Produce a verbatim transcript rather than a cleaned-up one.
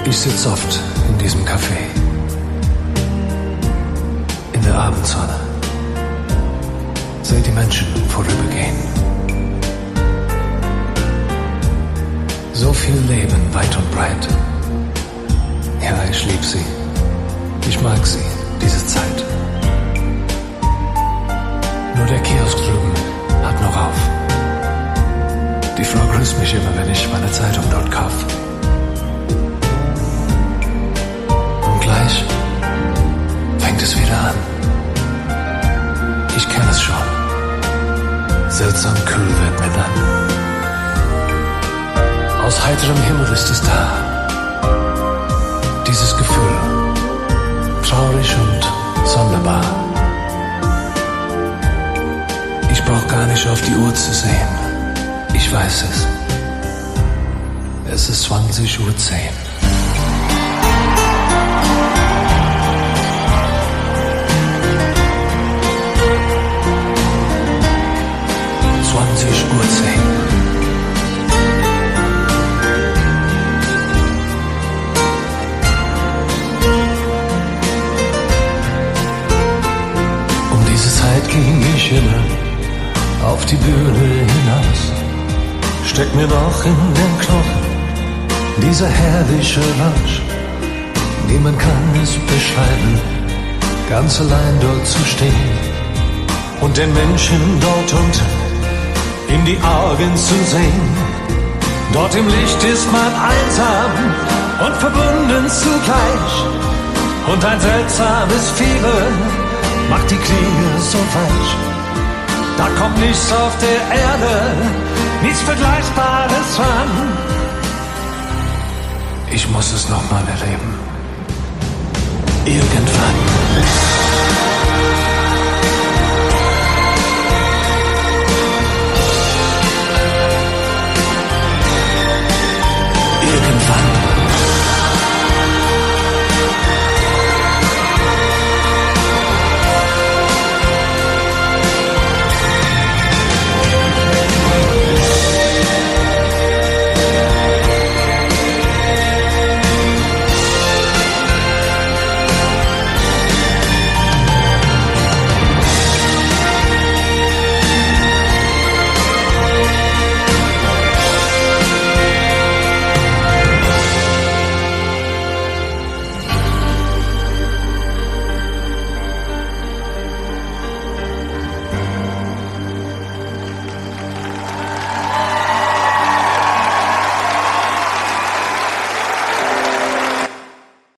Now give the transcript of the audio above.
Ich sitz oft in diesem Café, in der Abendsonne, seh die Menschen vorübergehen. So viel Leben weit und breit. Ja, ich lieb sie, ich mag sie, diese Zeit. Nur der Kiosk drüben hat noch auf. Die Frau grüßt mich immer, wenn ich meine Zeitung dort kaufe. Und gleich fängt es wieder an. Ich kenn es schon. Seltsam kühl wird mir dann. Aus heiterem Himmel ist es da. Dieses Gefühl, traurig und sonderbar. Ich brauch gar nicht auf die Uhr zu sehen. Ich weiß es. Es ist zwanzig Uhr zehn. zwanzig Uhr zehn. Um diese Zeit ging ich immer auf die Bühne hinaus. Steckt mir noch in den Knochen dieser herrliche Rausch. Niemand kann es beschreiben, ganz allein dort zu stehen und den Menschen dort unten in die Augen zu sehen. Dort im Licht ist man einsam und verbunden zugleich. Und ein seltsames Fieber macht die Knie so weich. Da kommt nichts auf der Erde, nichts Vergleichbares ran. Ich muss es nochmal erleben. Irgendwann.